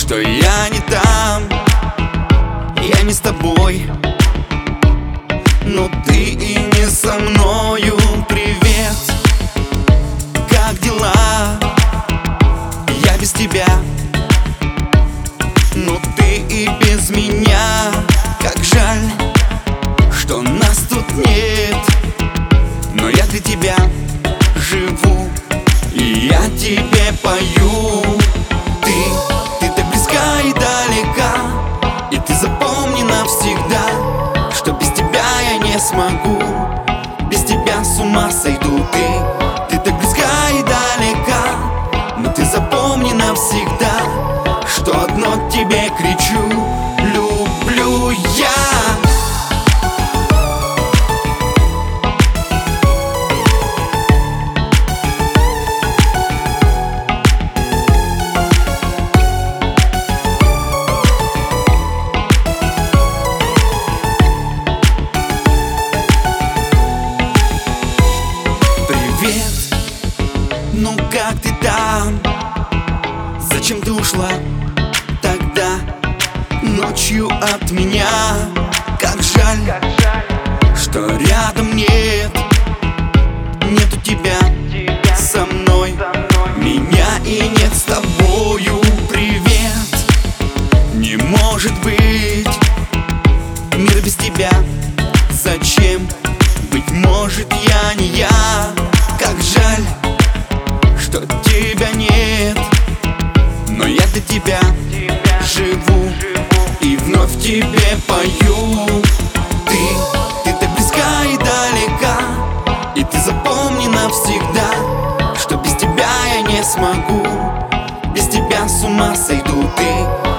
что я не там, я не с тобой, но ты и не со мною. Привет, как дела? Я без тебя, но ты и без меня. Как жаль, что нас тут нет, но я для тебя живу, и я тебе пою. Ты так близка и далека, и ты запомни навсегда, что без тебя я не смогу, без тебя с ума сойду. Ты так близка и далека, но ты запомни навсегда, что одно тебе кричу: люблю я. Ну как ты там? Зачем ты ушла тогда ночью от меня? Как жаль, что рядом нету тебя со мной, меня и нет с тобою. Привет, не может быть мир без тебя. Зачем? Быть может, я не я. Как жаль, что тебя нет, но я для тебя живу и вновь тебе пою. Ты так близка и далека, и ты запомни навсегда, что без тебя я не смогу, без тебя с ума сойду.